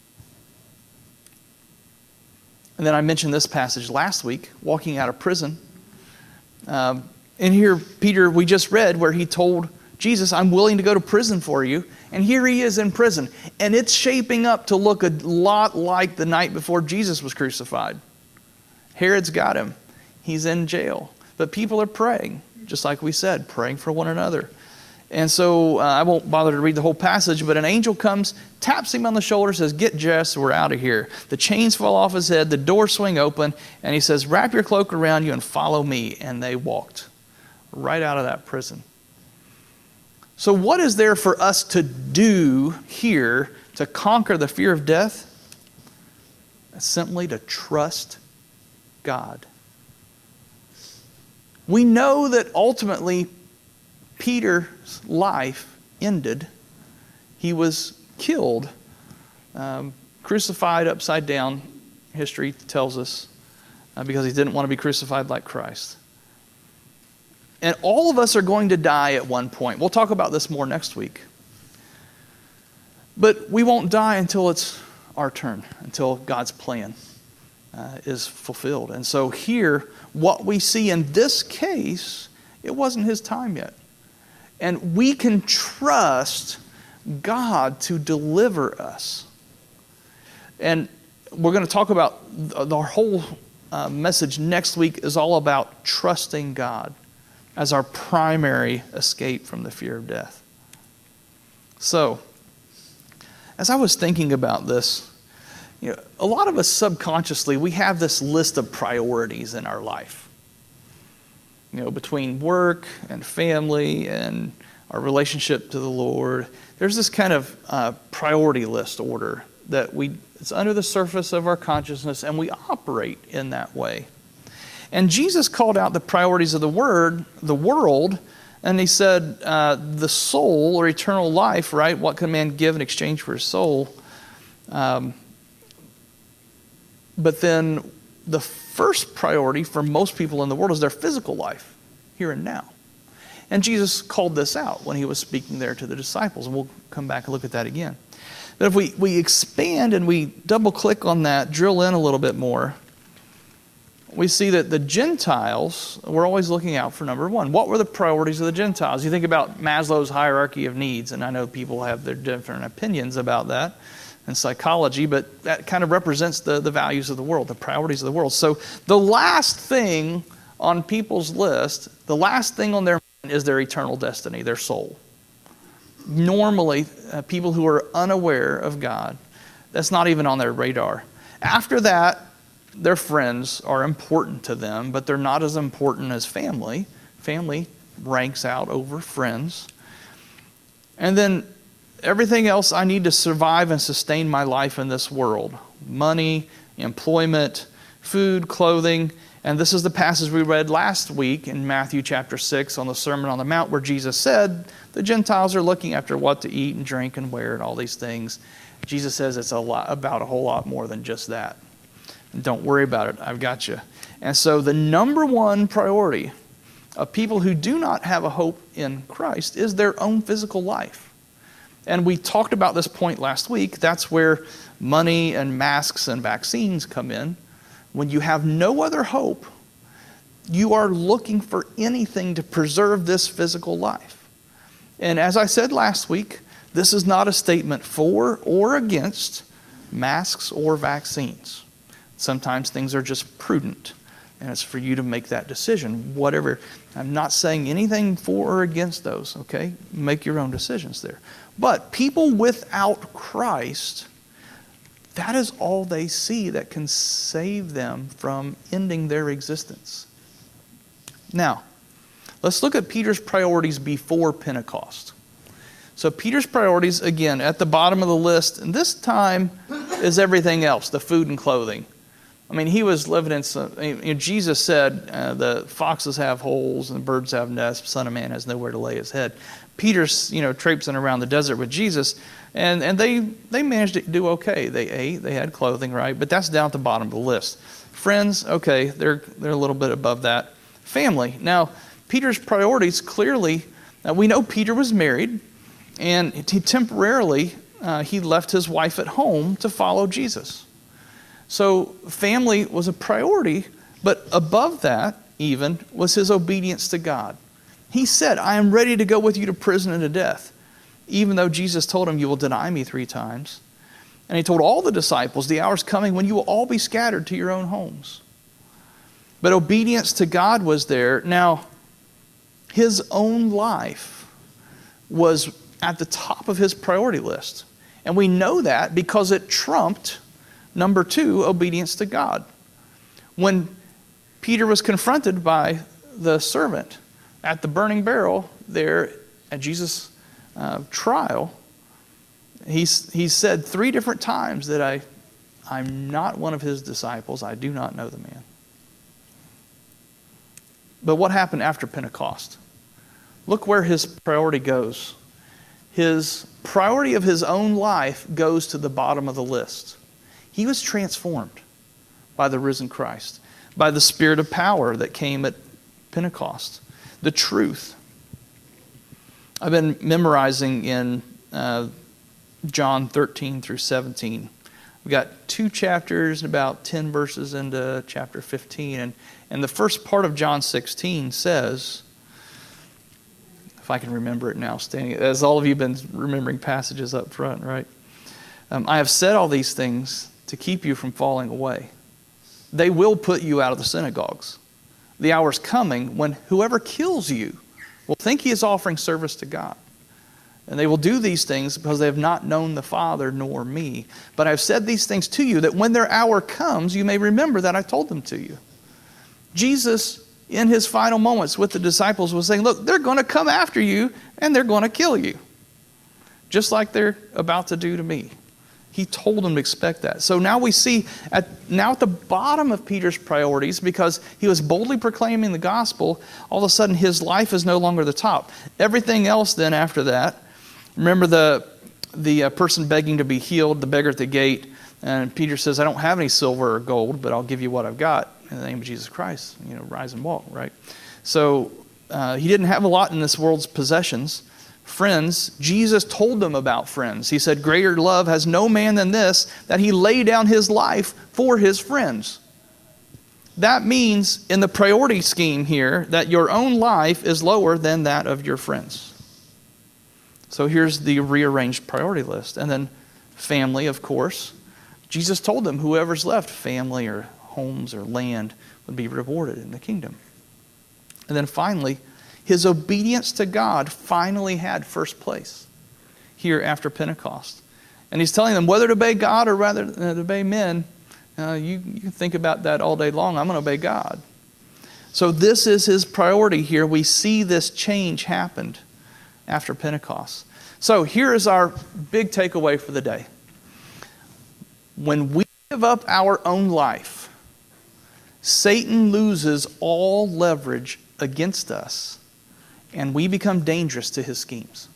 And then I mentioned this passage last week, walking out of prison. Um, and here, Peter, we just read where he told Jesus, I'm willing to go to prison for you. And here he is in prison. And it's shaping up to look a lot like the night before Jesus was crucified. Herod's got him. He's in jail. But people are praying, just like we said, praying for one another. And so uh, I won't bother to read the whole passage, but an angel comes, taps him on the shoulder, says, get dressed, we're out of here. The chains fall off his head, the doors swing open, and he says, wrap your cloak around you and follow me. And they walked right out of that prison. So what is there for us to do here to conquer the fear of death? It's simply to trust God. We know that ultimately Peter's life ended. He was killed, um, crucified upside down, history tells us, uh, because he didn't want to be crucified like Christ. And all of us are going to die at one point. We'll talk about this more next week. But we won't die until it's our turn, until God's plan uh, is fulfilled. And so here, what we see in this case, it wasn't his time yet. And we can trust God to deliver us. And we're going to talk about the whole uh, message next week is all about trusting God as our primary escape from the fear of death. So, as I was thinking about this, you know, a lot of us subconsciously, we have this list of priorities in our life. You know, between work and family and our relationship to the Lord, there's this kind of uh, priority list order that we it's under the surface of our consciousness, and we operate in that way. And Jesus called out the priorities of the word, the world, and he said, uh, the soul or eternal life, right? What can man give in exchange for his soul? Um, but then the first priority for most people in the world is their physical life, here and now. And Jesus called this out when he was speaking there to the disciples, and we'll come back and look at that again. But if we, we expand and we double click on that, drill in a little bit more, we see that the Gentiles, we're always looking out for number one. What were the priorities of the Gentiles? You think about Maslow's hierarchy of needs, and I know people have their different opinions about that in psychology, but that kind of represents the, the values of the world, the priorities of the world. So the last thing on people's list, the last thing on their mind is their eternal destiny, their soul. Normally, uh, people who are unaware of God, that's not even on their radar. After that, their friends are important to them, but they're not as important as family. Family ranks out over friends. And then everything else I need to survive and sustain my life in this world. Money, employment, food, clothing. And this is the passage we read last week in Matthew chapter six on the Sermon on the Mount, where Jesus said the Gentiles are looking after what to eat and drink and wear and all these things. Jesus says it's a lot about a whole lot more than just that. And don't worry about it. I've got you. And so the number one priority of people who do not have a hope in Christ is their own physical life. And we talked about this point last week. That's where money and masks and vaccines come in. When you have no other hope, you are looking for anything to preserve this physical life. And as I said last week, this is not a statement for or against masks or vaccines. Sometimes things are just prudent, and it's for you to make that decision. Whatever, I'm not saying anything for or against those, okay? Make your own decisions there. But people without Christ, that is all they see that can save them from ending their existence. Now, let's look at Peter's priorities before Pentecost. So Peter's priorities, again, at the bottom of the list, and this time is everything else, the food and clothing. I mean, he was living in some, you know, Jesus said, uh, the foxes have holes and the birds have nests, Son of Man has nowhere to lay his head. Peter's, you know, traipsing around the desert with Jesus, and, and they, they managed to do okay. They ate, they had clothing, right? But that's down at the bottom of the list. Friends, okay, they're, they're a little bit above that. Family. Now, Peter's priorities clearly, now we know Peter was married, and he temporarily, uh, he left his wife at home to follow Jesus. So family was a priority, but above that even was his obedience to God. He said, I am ready to go with you to prison and to death, even though Jesus told him, you will deny me three times. And he told all the disciples, the hour is coming when you will all be scattered to your own homes. But obedience to God was there. Now, his own life was at the top of his priority list. And we know that because it trumped, number two, obedience to God. When Peter was confronted by the servant at the burning barrel there at Jesus' uh, trial, he, he said three different times that I, I'm not one of his disciples. I do not know the man. But what happened after Pentecost? Look where his priority goes. His priority of his own life goes to the bottom of the list. He was transformed by the risen Christ, by the spirit of power that came at Pentecost, the truth. I've been memorizing in uh, John thirteen through seventeen. We've got two chapters and about ten verses into chapter fifteen. And, and the first part of John sixteen says, if I can remember it now, standing, as all of you have been remembering passages up front, right? Um, I have said all these things to keep you from falling away. They will put you out of the synagogues. The hour is coming when whoever kills you will think he is offering service to God. And they will do these things because they have not known the Father nor me. But I have said these things to you, that when their hour comes, you may remember that I told them to you. Jesus, in his final moments with the disciples, was saying, look, they're going to come after you and they're going to kill you. Just like they're about to do to me. He told them to expect that. So now we see, at, now at the bottom of Peter's priorities, because he was boldly proclaiming the gospel, all of a sudden his life is no longer the top. Everything else then after that, remember the, the uh, person begging to be healed, the beggar at the gate, and Peter says, I don't have any silver or gold, but I'll give you what I've got in the name of Jesus Christ. You know, rise and walk, right? So uh, he didn't have a lot in this world's possessions. Friends, Jesus told them about friends. He said, greater love has no man than this, that he lay down his life for his friends. That means in the priority scheme here that your own life is lower than that of your friends. So here's the rearranged priority list. And then family, of course. Jesus told them whoever's left, family or homes or land, would be rewarded in the kingdom. And then finally, his obedience to God finally had first place here after Pentecost. And he's telling them whether to obey God or rather to obey men, uh, you, you can think about that all day long. I'm going to obey God. So this is his priority here. We see this change happened after Pentecost. So here is our big takeaway for the day. When we give up our own life, Satan loses all leverage against us, and we become dangerous to his schemes.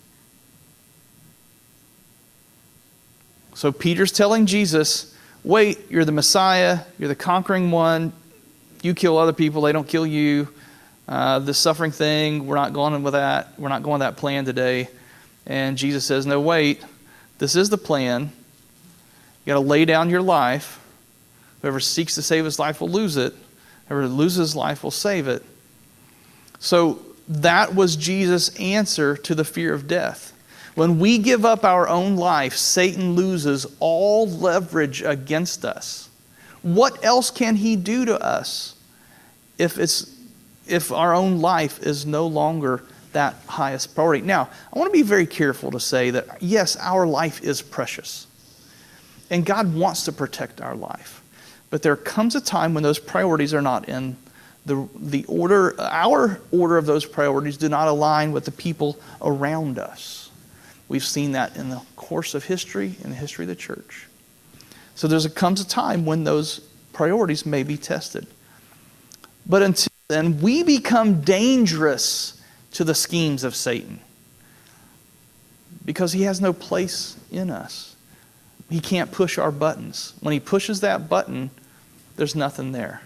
So Peter's telling Jesus, wait, you're the Messiah, you're the conquering one, you kill other people, they don't kill you. Uh, the suffering thing, we're not going with that. We're not going with that plan today. And Jesus says, no, wait, this is the plan. You got to lay down your life. Whoever seeks to save his life will lose it. Whoever loses his life will save it. So that was Jesus' answer to the fear of death. When we give up our own life, Satan loses all leverage against us. What else can he do to us if it's if our own life is no longer that highest priority? Now, I want to be very careful to say that, yes, our life is precious. And God wants to protect our life. But there comes a time when those priorities are not in the, the order. Our order of those priorities do not align with the people around us. We've seen that in the course of history, in the history of the church. So there comes a time when those priorities may be tested. But until then, we become dangerous to the schemes of Satan because he has no place in us. He can't push our buttons. When he pushes that button, there's nothing there.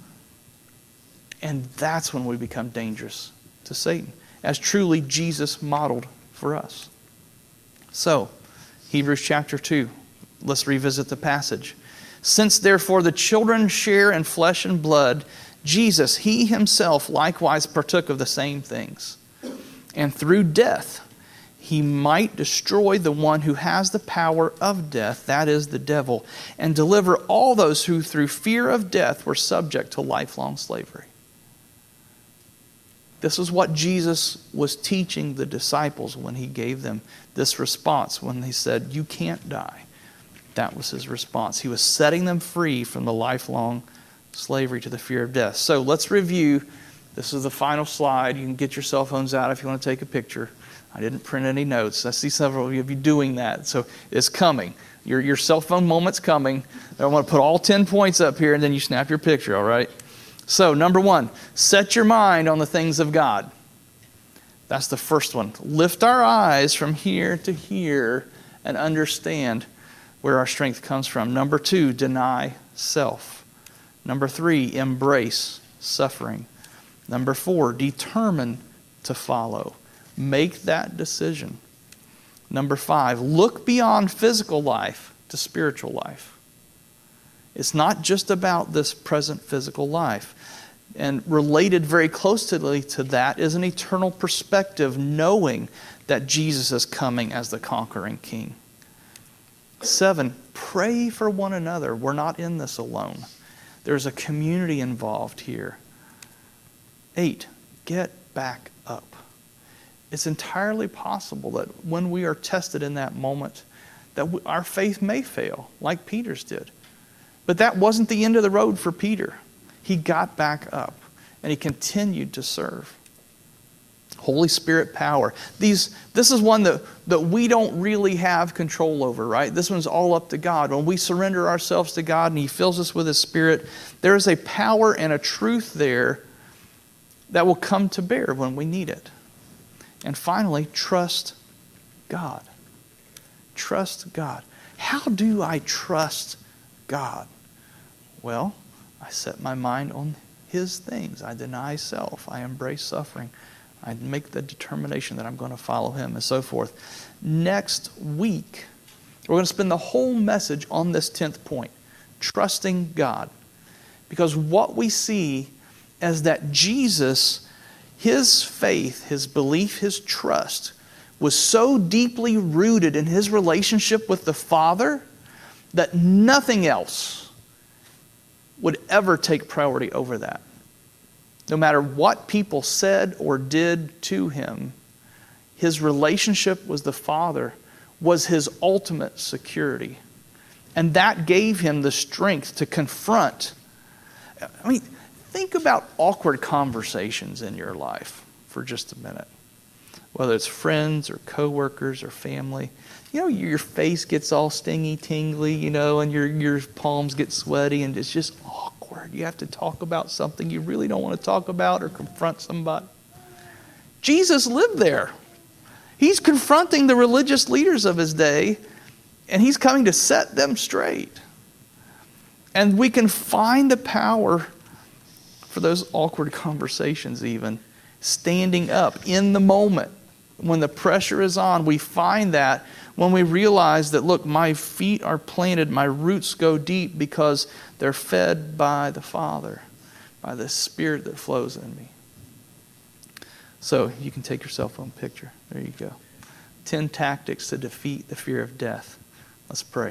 And that's when we become dangerous to Satan, as truly Jesus modeled for us. So, Hebrews chapter two, let's revisit the passage. Since therefore the children share in flesh and blood, Jesus, he himself likewise partook of the same things. And through death, he might destroy the one who has the power of death, that is the devil, and deliver all those who through fear of death were subject to lifelong slavery. This is what Jesus was teaching the disciples when he gave them this response, when he said, you can't die. That was his response. He was setting them free from the lifelong slavery to the fear of death. So let's review. This is the final slide. You can get your cell phones out if you want to take a picture. I didn't print any notes. I see several of you doing that. So it's coming. Your, your cell phone moment's coming. I want to put all ten points up here and then you snap your picture, all right? So number one, set your mind on the things of God. That's the first one. Lift our eyes from here to here and understand where our strength comes from. Number two, deny self. Number three, embrace suffering. Number four, determine to follow. Make that decision. Number five, look beyond physical life to spiritual life. It's not just about this present physical life. And related very closely to that is an eternal perspective, knowing that Jesus is coming as the conquering king. Seven, pray for one another. We're not in this alone. There's a community involved here. Eight, get back up. It's entirely possible that when we are tested in that moment, that we, our faith may fail, like Peter's did. But that wasn't the end of the road for Peter. He got back up, and he continued to serve. Holy Spirit power. These, this is one that, that we don't really have control over, right? This one's all up to God. When we surrender ourselves to God and He fills us with His Spirit, there is a power and a truth there that will come to bear when we need it. And finally, trust God. Trust God. How do I trust God? Well, I set my mind on His things. I deny self. I embrace suffering. I make the determination that I'm going to follow Him and so forth. Next week, we're going to spend the whole message on this tenth point, trusting God. Because what we see is that Jesus, His faith, His belief, His trust was so deeply rooted in His relationship with the Father that nothing else would ever take priority over that. No matter what people said or did to Him, His relationship with the Father was His ultimate security. And that gave Him the strength to confront. I mean, think about awkward conversations in your life for just a minute. Whether it's friends or coworkers or family. You know, your face gets all stingy, tingly, you know, and your, your palms get sweaty, and it's just awkward. You have to talk about something you really don't want to talk about or confront somebody. Jesus lived there. He's confronting the religious leaders of His day, and He's coming to set them straight. And we can find the power for those awkward conversations even, standing up in the moment. When the pressure is on, we find that when we realize that, look, my feet are planted, my roots go deep because they're fed by the Father, by the Spirit that flows in me. So you can take your cell phone picture. There you go. Ten tactics to defeat the fear of death. Let's pray.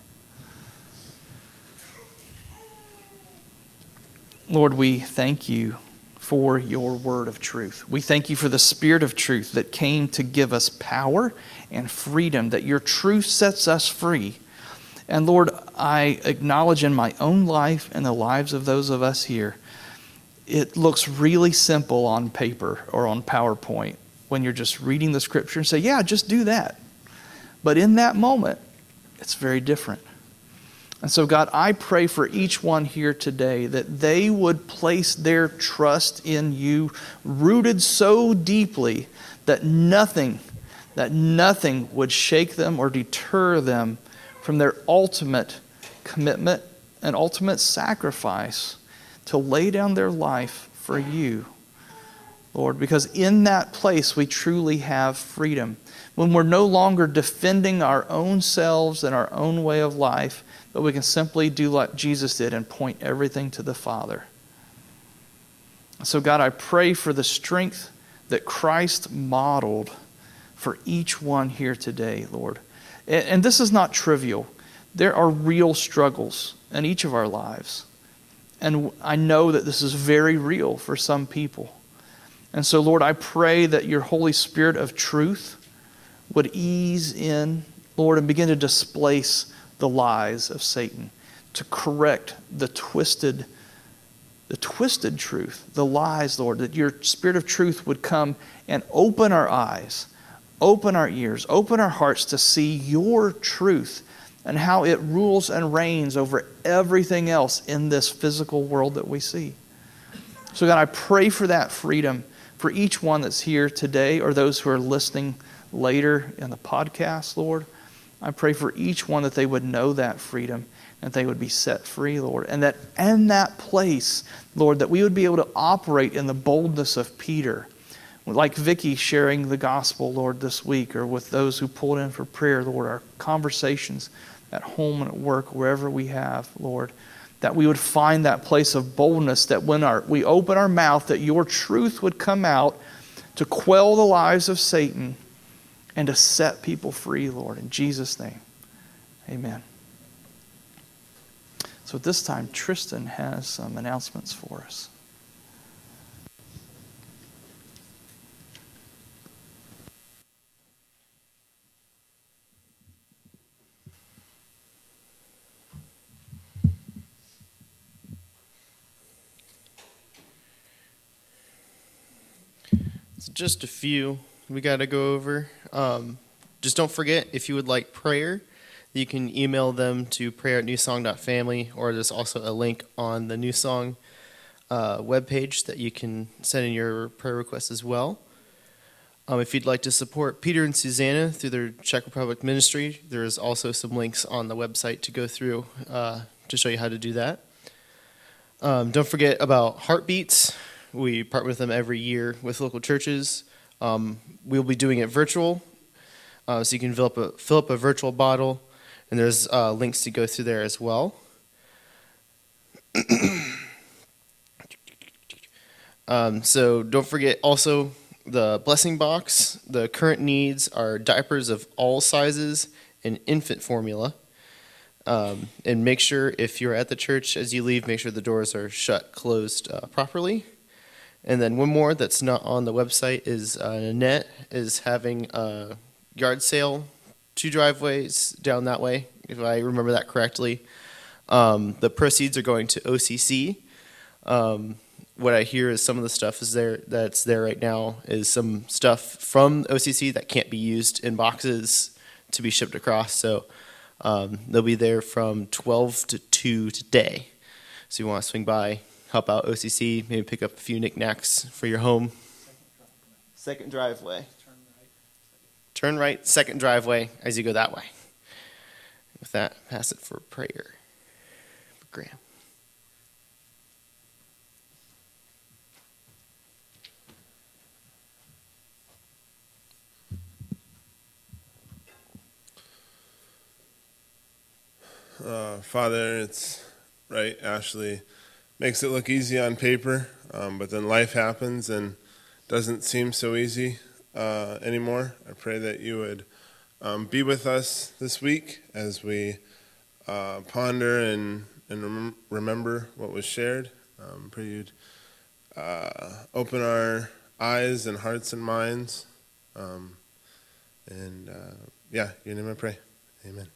Lord, we thank You for Your word of truth. We thank You for the Spirit of truth that came to give us power and freedom, that Your truth sets us free. And Lord, I acknowledge in my own life and the lives of those of us here, it looks really simple on paper or on PowerPoint when you're just reading the Scripture and say, yeah, just do that. But in that moment, it's very different. And so, God, I pray for each one here today that they would place their trust in You, rooted so deeply that nothing, that nothing would shake them or deter them from their ultimate commitment and ultimate sacrifice to lay down their life for You, Lord, because in that place we truly have freedom. When we're no longer defending our own selves and our own way of life, but we can simply do like Jesus did and point everything to the Father. So God, I pray for the strength that Christ modeled for each one here today, Lord. And, and this is not trivial. There are real struggles in each of our lives. And I know that this is very real for some people. And so, Lord, I pray that Your Holy Spirit of truth would ease in, Lord, and begin to displace the lies of Satan, to correct the twisted, the twisted truth, the lies, Lord, that Your Spirit of truth would come and open our eyes, open our ears, open our hearts to see Your truth and how it rules and reigns over everything else in this physical world that we see. So God, I pray for that freedom for each one that's here today or those who are listening later in the podcast, Lord. I pray for each one that they would know that freedom and they would be set free, Lord. And that in that place, Lord, that we would be able to operate in the boldness of Peter. Like Vicky sharing the gospel, Lord, this week, or with those who pulled in for prayer, Lord, our conversations at home and at work, wherever we have, Lord, that we would find that place of boldness, that when our, we open our mouth, that your truth would come out to quell the lies of Satan and to set people free, Lord. In Jesus' name, amen. So at this time, Tristan has some announcements for us. Just a few we got to go over. Um, just don't forget, if you would like prayer, you can email them to prayer at newsong dot family, or there's also a link on the New Song uh, webpage that you can send in your prayer requests as well. Um, if you'd like to support Peter and Susanna through their Czech Republic ministry, there is also some links on the website to go through uh, to show you how to do that. Um, don't forget about Heartbeats. We partner with them every year with local churches. Um, we'll be doing it virtual, uh, so you can fill up a, fill up a virtual bottle, and there's uh, links to go through there as well. um, so don't forget also the blessing box. The current needs are diapers of all sizes and infant formula. Um, and make sure if you're at the church as you leave, make sure the doors are shut, closed uh, properly. And then one more that's not on the website is uh, Nanette is having a yard sale, two driveways down that way, if I remember that correctly. Um, the proceeds are going to O C C. Um, what I hear is some of the stuff is there that's there right now is some stuff from O C C that can't be used in boxes to be shipped across. So um, they'll be there from twelve to two today. So you want to swing by, help out O C C, maybe pick up a few knickknacks for your home. Second driveway. Turn right, second driveway as you go that way. With that, pass it for prayer. Graham. Uh, Father, it's right, Ashley makes it look easy on paper, um, but then life happens and doesn't seem so easy uh, anymore. I pray that you would um, be with us this week as we uh, ponder and, and rem- remember what was shared. Um, pray you'd uh, open our eyes and hearts and minds. Um, and uh, yeah, in your name I pray. Amen.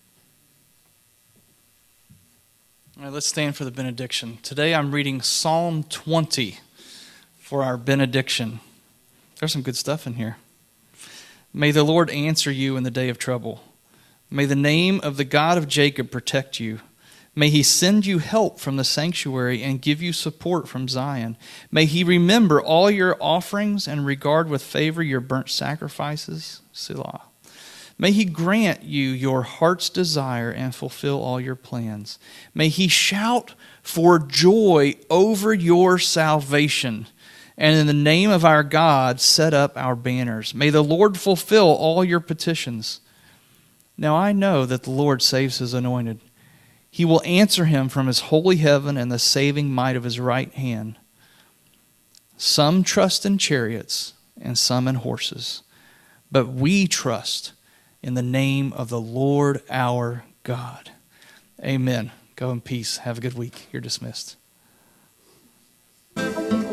All right, let's stand for the benediction. Today I'm reading Psalm twenty for our benediction. There's some good stuff in here. May the Lord answer you in the day of trouble. May the name of the God of Jacob protect you. May he send you help from the sanctuary and give you support from Zion. May he remember all your offerings and regard with favor your burnt sacrifices. Selah. May he grant you your heart's desire and fulfill all your plans. May he shout for joy over your salvation, and in the name of our God set up our banners. May the Lord fulfill all your petitions. Now I know that the Lord saves his anointed. He will answer him from his holy heaven and the saving might of his right hand. Some trust in chariots and some in horses, but we trust in the name of the Lord our God. Amen. Go in peace. Have a good week. You're dismissed.